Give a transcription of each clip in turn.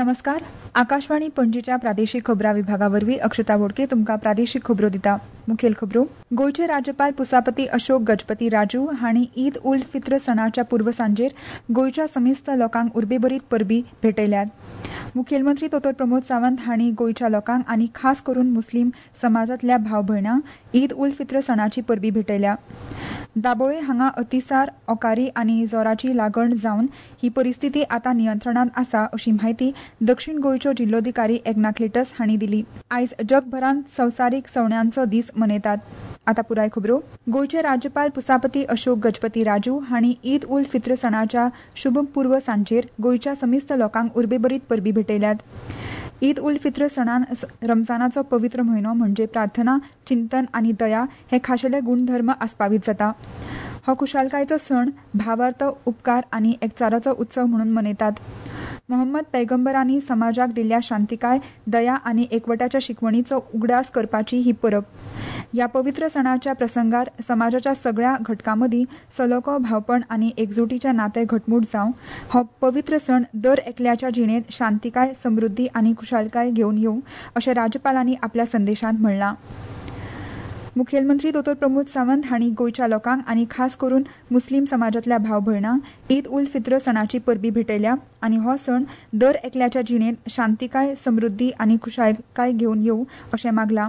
नमस्कार. आकाशवाणी पणजीच्या प्रादेशीक खबरां विभागावरवीं अक्षता बोडके तुमकां प्रादेशीक खबरो दिता. मुखेल खबरो. गोंयचे राज्यपाल पुसापती अशोक गजपती राजू हांणी ईद उल फित्र सणाच्या पूर्वसांजेर गोंयच्या समेस्त लोकांक उर्बेभरीत परबी भेटयल्यात. मुखेलमंत्री दोतोर प्रमोद सावंत हांणी गोंयच्या लोकांक आनी खास करून मुस्लीम समाजांतल्या भाव भयणांक ईद उल फित्र सणाची परबी भेटयल्या. दाबोळे हांगा अतिसार, ओकारी आनी जोराची लागण जावन ही परिस्थिती आतां नियंत्रणांत आसा अशी म्हायती दक्षिण गोंयच्यो जिल्लोधिकारी एकनाथ लेटस हांणी दिली. आयज जगभरांत संवसारीक सवण्यांचो दीस मनयतात. आतां पुराय खबरो. गोंयचे राज्यपाल पुसापती अशोक गजपती राजू हांणी ईद उल फित्र सणाच्या शुभ पूर्व सांजेर गोंयच्या समेस्त लोकांक उर्बेभरीत परबी भेटयल्यात. ईद उल फित्र सणान रमजानाचो पवित्र म्हयनो म्हणजे प्रार्थना, चिंतन आनी दया हे खाशेले गुणधर्म आस्पावीत जाता. हो खुशालकायेचो सण भावार्थ, उपकार आनी एकचाराचो उत्सव म्हणून मनयतात. मोहम्मद पैगंबरांनी समाजाक दिल्ल्या शांतिकाय, दया आनी एकवटाच्या शिकवणीचो उगडास करपाची ही परब. ह्या पवित्र सणाच्या प्रसंगार समाजाच्या सगळ्या घटकां मदीं सलोखो, भावपण आनी एकजुटीचे नाते घटमूट जावं हो पवित्र सण दर एकल्याच्या जिणेंत शांतिकाय, समृद्धी आनी खुशालकाय घेवन येवं अशें राज्यपालांनी आपल्या संदेशांत म्हणलां. मुखेलमंत्री दोतोर प्रमोद सावंत हांणी गोंयच्या लोकांक आनी खास करून मुस्लीम समाजांतल्या भाव भयणांक ईद उल फित्र सणाची परबी भेटयल्या आनी हो सण दर एकल्याच्या जिणेंत शांतिकाय, समृद्धी आनी खुशालकाय घेवन येवं अशें मागलां.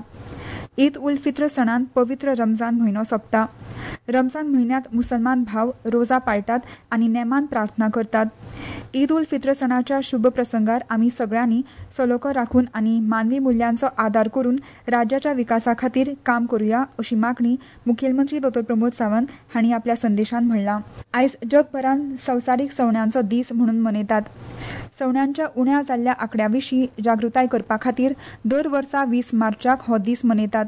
ईद उल फित्र सणान पवित्र रमजान म्हयनो सोंपता. रमजान म्हयन्यांत मुसलमान भाव रोजा पाळटात आनी नेमान प्रार्थना करतात. ईद उल फित्र सणाच्या शुभ प्रसंगार आमी सगळ्यांनी सलोखो राखून आनी मानवी मुल्यांचो आदार करून राज्याच्या विकासा खातीर काम करुया अशी मागणी मुखेलमंत्री दोतोर प्रमोद सावंत हांणी आपल्या संदेशांत म्हणलां. आयज जगभरांत संवसारीक सवण्यांचो दीस म्हणून मनयतात. सवण्यांच्या उण्या जाल्ल्या आंकड्या विशीं जागृताय करपा खातीर दर वर्सा 20 मार्चाक हो दीस मनयतात.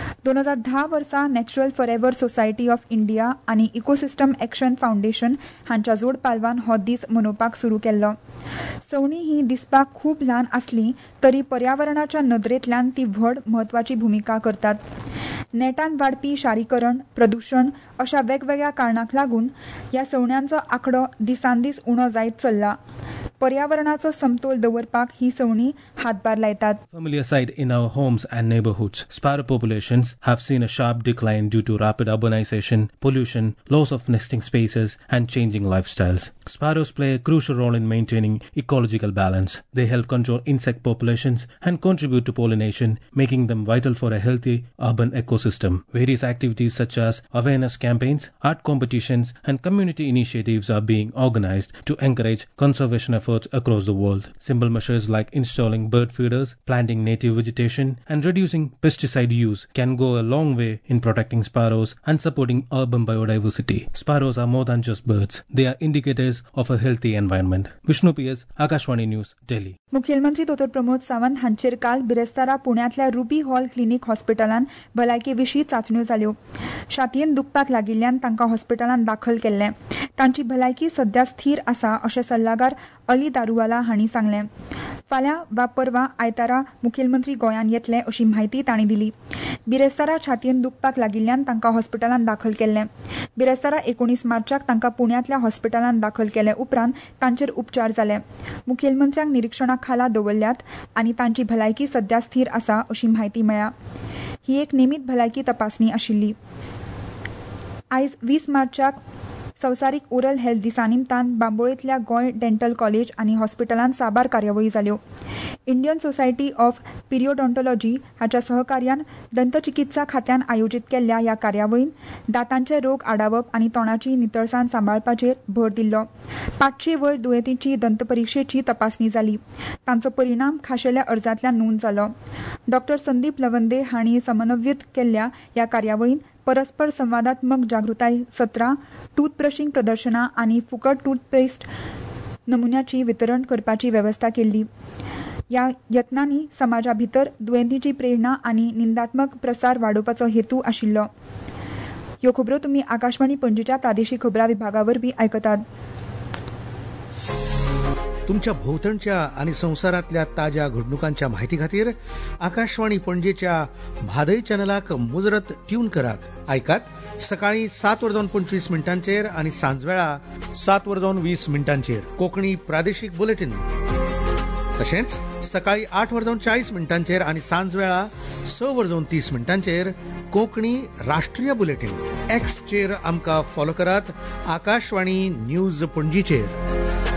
2010 वर्सा natural forever society of India आनी इकोसिस्टम एक्शन फाउंडेशन हांच्या जोड पालवान हो दीस मनोवपाक सुरू केल्लो. सवणी ही दिसपाक खूब ल्हान आसली तरी पर्यावरणाच्या नदरेंतल्यान ती व्हड म्हत्वाची भुमिका करतात. नेटान वाडपी शारीकरण, प्रदूषण अशा वेगवेगळ्या कारणांक लागून ह्या सवण्यांचो आंकडो दिसान दीस उणो जायत चल्ला. पर्यावरणाचो समतोल दवरपाक ही सवणी हातभार लायतात. Familiar sight in our homes and neighborhoods. Sparrow populations have seen a sharp decline due to rapid urbanization, pollution, loss of nesting spaces, and changing lifestyles. Sparrows play a crucial role in maintaining ecological balance. They help control insect populations and contribute to pollination, making them vital for a healthy urban ecosystem. Various activities such as awareness campaigns, art competitions, and community initiatives are being organized to encourage conservation efforts across the world. Simple measures like installing bird feeders, planting native vegetation, and reducing pesticide use can go a long way in protecting sparrows and supporting urban biodiversity. Sparrows are more than just birds. They are indicators of a healthy environment. Vishnu P.S., Akashvani News, Delhi. मुखेलमंत्री दोतोर प्रमोद सावंत हांचेर काल बिरेस्तारा पुण्यातल्या ruby hall clinic हॉस्पिटलान भलायके विशीं चांचण्यो जाल्यो. छातयेन दुखपाक लागिल्ल्यान तांकां हॉस्पिटलान दाखल केल्लें. तांची भलायकी सध्या स्थिर आसा अशें सल्लागार अली दारूवाला हांणी सांगलें. फाल्यां वा परवा आयतारा मुखेलमंत्री गोंयांत येतले अशी म्हायती तांणी दिली. बिरेस्तारा छातयेन दुखपाक लागिल्ल्यान तांकां हॉस्पिटलान दाखल केल्लें. बिरेस्तारा 19 मार्चाक तांकां पुण्यातल्या हॉस्पिटलान दाखल केले उपरांत तांचेर उपचार जाले. मुखेलमंत्र्यांक निरीक्षणा खाला दवरल्यात आनी तांची भलायकी सध्या स्थिर आसा अशी म्हायती मेळ्ळ्या. ही एक नेमीत भलायकी तपासणी आशिल्ली. आयज 20 मार्चाक संवसारीक ओरल हेल्थ दिसा निमतान बांबोळेंतल्या गोंय डेंटल कॉलेज आनी हॉस्पिटलान साबार कार्यावळी जाल्यो. इंडियन सोसायटी ऑफ पिरियोडॉन्टॉलॉजी हाच्या सहकार्यान दंतचिकित्सा खात्यान आयोजीत केल्ल्या ह्या कार्यावळीन दांतांचे रोग आडावप आनी तोंडाची नितळसाण सांबाळपाचेर भर दिल्लो. 500 वयर दुयेंतींची दंतपरीक्षेची तपासणी जाली. तांचो परिणाम खाशेल्या अर्जांतल्यान नोंद जालो. डॉ. संदीप लवंदे हांणी समन्वयीत केल्ल्या ह्या कार्यावळीन परस्पर संवादात्मक जागृताय सत्रां, टूथब्रशिंग प्रदर्शनां आनी फुकट टूथपेस्ट नमुन्याची वितरण करपाची वेवस्था केल्ली. ह्या यत्नांनी समाजा भितर दुयेंतींची प्रेरणा आनी निंदात्मक प्रसार वाडोवपाचो हेतू आशिल्लो. ह्यो खबरो तुमी आकाशवाणी पणजीच्या प्रादेशीक खबरां विभागावरवीं आयकतात. तुमच्या भोवतणच्या आणि संवसारांतल्या ताज्या घडणुकांच्या म्हायती खातीर आकाशवाणी पणजेच्या म्हादय चॅनलाक मुजरत ट्यून करात. आयकात सकाळी 7:25 आणि सांजवेळा 7:20 कोंकणी प्रादेशीक बुलेटिन. तशेंच सकाळी 8:40 आणि सांज वेळा 6:30 कोंकणी राष्ट्रीय बुलेटिन एक्सचेर आमकां फॉलो करात. आकाशवाणी न्यूज पणजीचेर.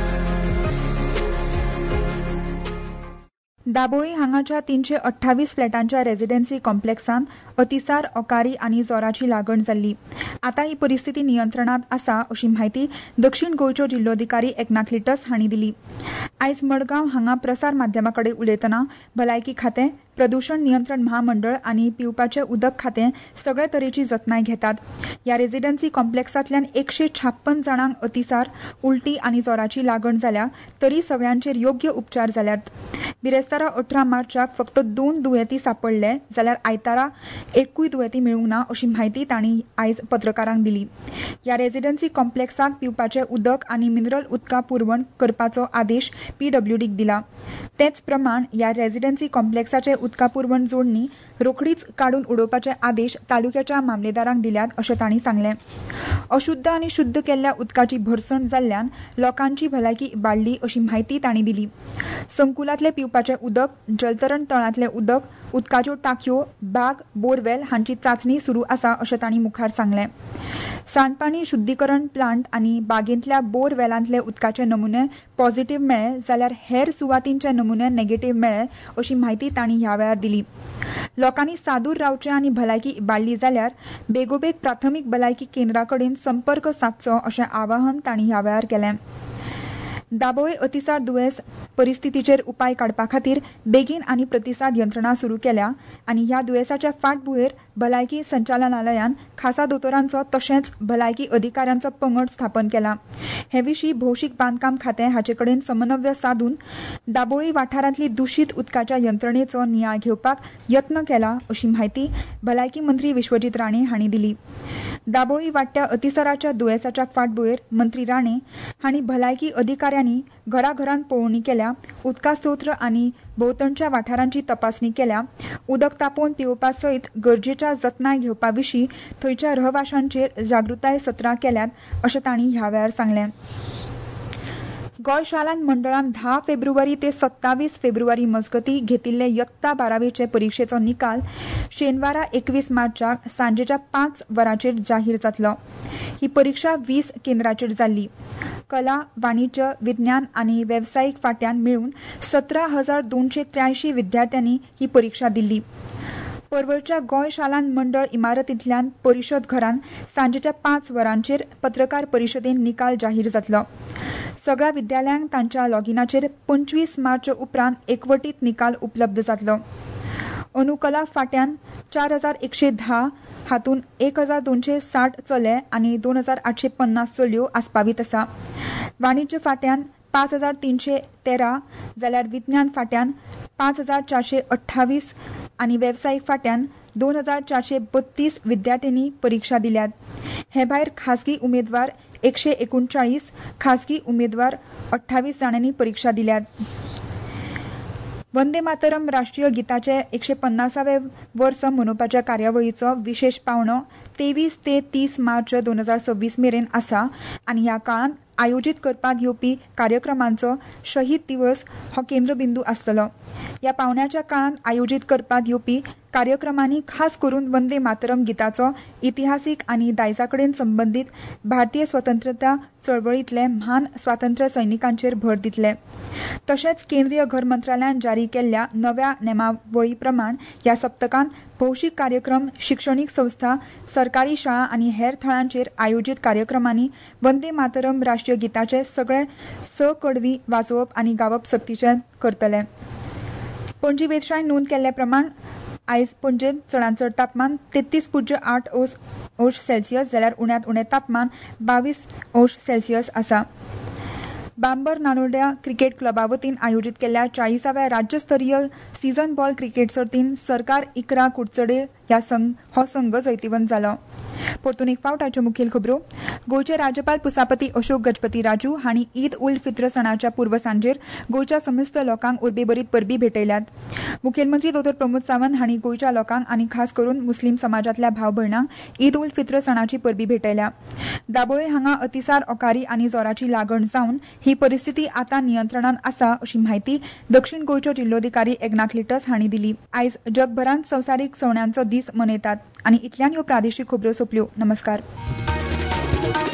दाबोळी हांगाच्या 328 फ्लॅटांच्या रेजिडेन्सी कॉम्प्लेक्सांत अतिसार, ओकारी आनी जोराची लागण जाल्ली. आतां ही परिस्थिती नियंत्रणांत आसा अशी म्हायती दक्षिण गोंयच्यो जिल्लोधिकारी एकनाथ लिटस हांणी दिली. आयज मडगांव हांगा प्रसार माध्यमांकडे उलयतना भलायकी खातें, प्रदूषण नियंत्रण महामंडळ आनी पिवपाचें उदक खातें सगळे तरेची जतनाय घेतात. ह्या रेजिडेन्सी कॉम्प्लेक्सांतल्यान 156 जाणांक अतिसार, उलटी आनी जोराची लागण जाल्या, तरी सगळ्यांचेर योग्य उपचार जाल्यात. बिरेस्तारा 18 मार्चाक फक्त 2 दुयेंती सांपडले जाल्यार आयतारा एकूय दुयेंती मेळूंक ना अशी म्हायती तांणी आयज पत्रकारांक दिली. ह्या रेजिडेन्सी कॉम्प्लेक्साक पिवपाचें उदक आनी मिनरल उदका पुरवण करपाचो आदेश PWDक दिला. तेच प्रमाण ह्या रेजिडेन्सी कॉम्प्लेक्साचे उदका पुरवण जोडणी रोखडीच काडून उडोवपाचे आदेश तालुक्याच्या मामलेदारांक दिल्यात अशें तांणी सांगलें. अशुद्ध आनी शुद्ध केल्ल्या उदकाची भरसण जाल्ल्यान लोकांची भलायकी इबाडली अशी म्हायती तांणी दिली. संकुलांतले पिवपाचें उदक, जलतरण तळांतलें उदक, उदकाच्यो टांकयो, बाग, बोरवेल हांची चांचणी सुरू आसा अशें तांणी मुखार सांगलें. सांडपाणी शुद्धीकरण प्लांट आनी बागेंतल्या बोरवेलांतले उदकाचे नमुने पॉझिटिव्ह मेळ्ळे जाल्यार हेर सुवातींचे नमुने नेगेटिव्ह मेळ्ळे अशी म्हायती तांणी ह्या वेळार दिली. लोकांनी सादूर रावचें आनी भलायकी इबाडली जाल्यार बेगोबेग प्राथमीक भलायकी केंद्रा कडेन संपर्क सादचो अशें आवाहन तांणी ह्या वेळार केलें. दाबोळे अतिसार दुयेंस परिस्थितीचेर उपाय काडपा खातीर बेगीन आनी प्रतिसाद यंत्रणा सुरू केल्या आनी ह्या दुयेंसाच्या फाटभुंयेर भलायकी संचालनालयान खासा दोतोरांचो तशेंच भलायकी अधिकाऱ्यांचो पंगड स्थापन केला. हे विशीं भौशीक बांदकाम खातें हाचे कडेन समन्वय साधून दाबोळी वाठारांतली दुशीत उदकाच्या यंत्रणेचो नियाळ घेवपाक यत्न केला अशी म्हायती भलायकी मंत्री विश्वजीत राणे हांणी दिली. दाबोळी वाडट्या अतिसाराच्या दुयेंसाच्या फाटभुंयेर मंत्री राणे हांणी भलायकी अधिकाऱ्यांनी घराघरांत पळोवणी केल्या, उदका स्तोत्र आनी भोंवतणच्या वाठारांची तपासणी केल्या, उदक तापोवन पिवपा सयत गरजेच्या जतनाय घेवपा विशीं थंयच्या रहवाशांचेर जागृताय सत्रां केल्यात अशें तांणी ह्या वेळार सांगलें. गोंय शालांत मंडळान 10 फेब्रुवारी ते 27 फेब्रुवारी मजगतीं घेतिल्ले इयत्ता 12वीचे परिक्षेचो निकाल शेनवारा 21 मार्चाक सांजेच्या 5 वरांचेर जाहीर जातलो. ही परीक्षा 20 केंद्रांचेर जाल्ली. कला, वाणिज्य, विज्ञान आनी वेवसायीक फांट्यान मेळून 17,283 विद्यार्थ्यांनी ही परीक्षा दिल्ली. पर्वरच्या गोंय शालांत मंडळ इमारतींतल्यान परिशद घरान सांजेच्या 5 वरांचेर पत्रकार परिशदेन निकाल जाहीर जातलो. सगळ्या विद्यालयांक तांच्या लॉगिनाचेर 25 मार्च उपरांत एकवटीत निकाल उपलब्ध जातलो. अनुकला फांट्यान 4,110 हातून 1,260 चले आनी 2,850 चलयो आस्पावीत आसा. वाणिज्य फांट्यान 5,313 जाल्यार विज्ञान फांट्यान 5,428 आनी वेवसायीक फांट्यान 2,432 विद्यार्थ्यांनी परीक्षा दिल्यात. हे भायर खासगी उमेदवार 139, खासगी उमेदवार 28 जाणांनी परीक्षा दिल्यात. वंदे मातरम राष्ट्रीय गिताचे 150वे वर्स मनोवपाच्या कार्यावळीचो विशेष पावणो 23 ते 30 मार्च 2026 मेरेन आसा आनी ह्या काळांत आयोजीत करपात येवपी कार्यक्रमांचो शहीद दिवस हो केंद्रबिंदू आसतलो. ह्या पावण्याच्या काळांत आयोजीत करपात येवपी कार्यक्रमांनी खास करून वंदे मातरम गिताचो इतिहासीक आनी दायजा कडेन संबंदीत भारतीय स्वतंत्रता चळवळींतले म्हान स्वातंत्र्य सैनिकांचेर भर दितले. तशेंच केंद्रीय घर मंत्रालयान जारी केल्ल्या नव्या नेमावळी प्रमाण ह्या सप्तकांत भौशीक कार्यक्रम, शिक्षणीक संस्था, सरकारी शाळा आनी हेर थळांचेर आयोजीत कार्यक्रमांनी वंदे मातरम राष्ट्रीय गिताचे सगळे कडवी वाजोवप आनी गावप सक्तीचें करतले. पणजी वेधशाळेन नोंद केल्ले प्रमाण आयज पणजेंत चडांत चड तापमान 33.8 अंश सेल्सियस जाल्यार उण्यांत उणें तापमान 22 अंश सेल्सियस आसा. बांबर नानोड्या क्रिकेट क्लबा वतीन आयोजीत केल्ल्या 40व्या राज्यस्तरीय सीझन बॉल क्रिकेट सर्तीन सरकार इकरा कुडचडे हो संघ जैतिवंत जालो. परतून एक फावट आयच्यो मुखेल खबरो. गोंयचे राज्यपाल पुसापती अशोक गजपती राजू हांणी ईद उल फित्र सणाच्या पूर्व सांजेर गोंयच्या समेस्त लोकांक उर्बेभरीत परबी भेटयल्यात. मुखेलमंत्री डॉ. प्रमोद सावंत हांणी गोंयच्या लोकांक आनी खास करून मुस्लीम समाजातल्या भाव भयणांक ईद उल फित्र सणाची परबी भेटयल्या. दाबोळे हांगा अतिसार ओकारी आनी जोराची लागण जावन ही परिस्थिती आतां नियंत्रणांत आसा अशी म्हायती दक्षिण गोंयच्यो जिल्लोधिकारी एग्नाक लिटस हांणी दिली. आयज जगभरांत संवसारीक सवण्यांचो दीस मनयतात. आनी इतल्यान ह्यो प्रादेशीक खबरो सोंपल्यो. नमस्कार.